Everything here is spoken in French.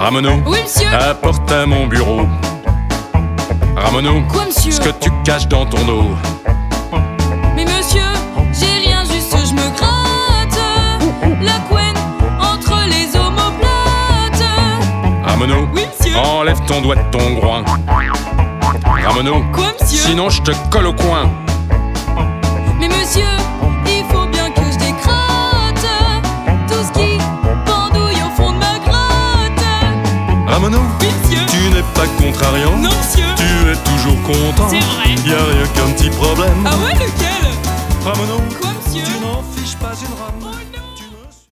Ramono, Oui, monsieur. apporte à mon bureau. Ramono, Quoi, monsieur? ce que tu caches dans ton dos. Mais monsieur, j'ai rien, juste je me gratte la couenne entre les omoplates. Ramono, Oui, monsieur. enlève ton doigt de ton groin. Ramono, Quoi, monsieur? sinon je te colle au coin. Mais monsieur, il faut bien que je décrate tout ce qui pendouille au fond de ma grotte. Ramono, Oui, monsieur. tu n'es pas contrariant. Non, monsieur. Tu es toujours content. C'est vrai. Y a rien qu'un petit problème. Ah ouais, lequel? Ramono, Quoi, monsieur? tu n'en fais